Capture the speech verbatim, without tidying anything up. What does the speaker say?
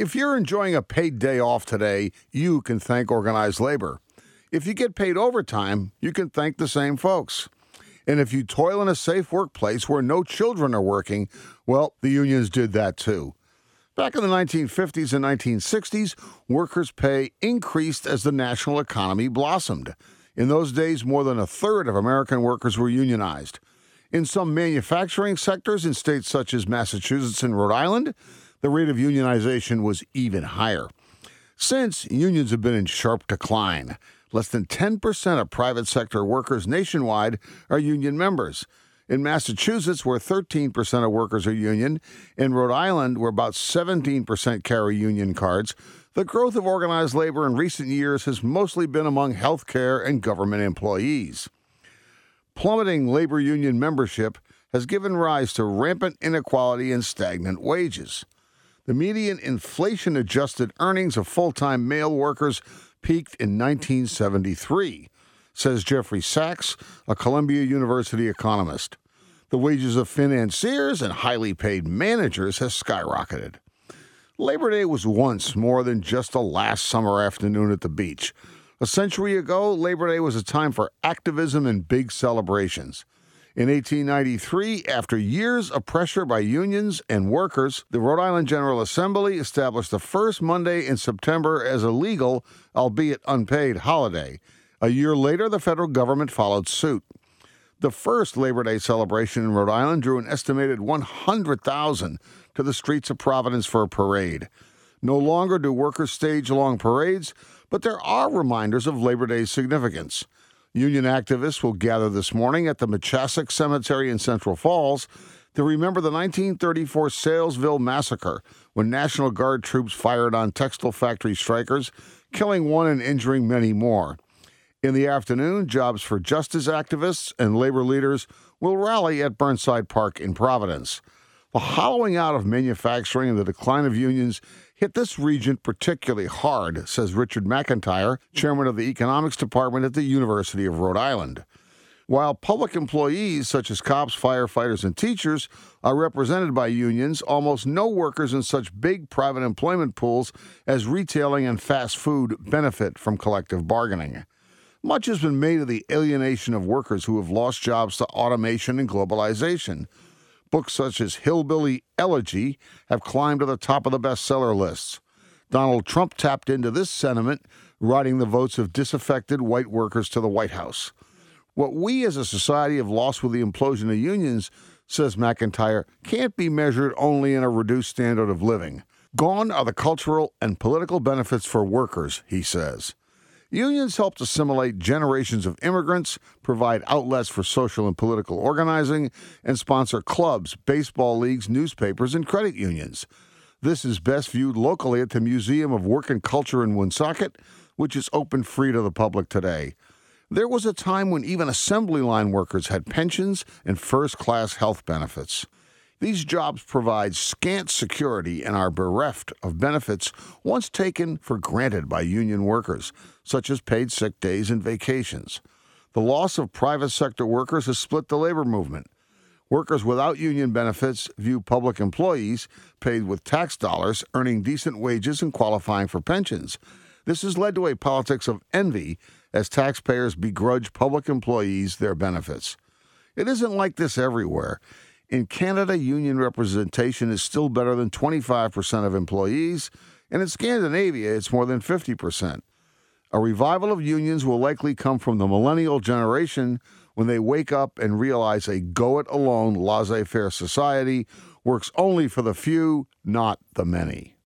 If you're enjoying a paid day off today, you can thank organized labor. If you get paid overtime, you can thank the same folks. And if you toil in a safe workplace where no children are working, well, the unions did that too. Back in the nineteen fifties and nineteen sixties, workers' pay increased as the national economy blossomed. In those days, more than a third of American workers were unionized. In some manufacturing sectors in states such as Massachusetts and Rhode Island, the rate of unionization was even higher. Since, unions have been in sharp decline. Less than ten percent of private sector workers nationwide are union members. In Massachusetts, where thirteen percent of workers are union, in Rhode Island, where about seventeen percent carry union cards, the growth of organized labor in recent years has mostly been among healthcare and government employees. Plummeting labor union membership has given rise to rampant inequality and stagnant wages. The median inflation-adjusted earnings of full-time male workers peaked in nineteen seventy-three, says Jeffrey Sachs, a Columbia University economist. The wages of financiers and highly paid managers has skyrocketed. Labor Day was once more than just a last summer afternoon at the beach. A century ago, Labor Day was a time for activism and big celebrations. In eighteen ninety-three, after years of pressure by unions and workers, the Rhode Island General Assembly established the first Monday in September as a legal, albeit unpaid, holiday. A year later, the federal government followed suit. The first Labor Day celebration in Rhode Island drew an estimated one hundred thousand to the streets of Providence for a parade. No longer do workers stage long parades, but there are reminders of Labor Day's significance. Union activists will gather this morning at the Machasik Cemetery in Central Falls to remember the nineteen thirty-four Salesville Massacre, when National Guard troops fired on textile factory strikers, killing one and injuring many more. In the afternoon, Jobs for Justice activists and labor leaders will rally at Burnside Park in Providence. The hollowing out of manufacturing and the decline of unions hit this region particularly hard, says Richard McIntyre, chairman of the economics department at the University of Rhode Island. While public employees such as cops, firefighters, and teachers are represented by unions, almost no workers in such big private employment pools as retailing and fast food benefit from collective bargaining. Much has been made of the alienation of workers who have lost jobs to automation and globalization. Books such as Hillbilly Elegy have climbed to the top of the bestseller lists. Donald Trump tapped into this sentiment, riding the votes of disaffected white workers to the White House. What we as a society have lost with the implosion of unions, says McIntyre, can't be measured only in a reduced standard of living. Gone are the cultural and political benefits for workers, he says. Unions helped assimilate generations of immigrants, provide outlets for social and political organizing, and sponsor clubs, baseball leagues, newspapers, and credit unions. This is best viewed locally at the Museum of Work and Culture in Woonsocket, which is open free to the public today. There was a time when even assembly line workers had pensions and first-class health benefits. These jobs provide scant security and are bereft of benefits once taken for granted by union workers, such as paid sick days and vacations. The loss of private sector workers has split the labor movement. Workers without union benefits view public employees, paid with tax dollars, earning decent wages and qualifying for pensions. This has led to a politics of envy as taxpayers begrudge public employees their benefits. It isn't like this everywhere. In Canada, union representation is still better than twenty-five percent of employees, and in Scandinavia, it's more than fifty percent. A revival of unions will likely come from the millennial generation when they wake up and realize a go-it-alone, laissez-faire society works only for the few, not the many.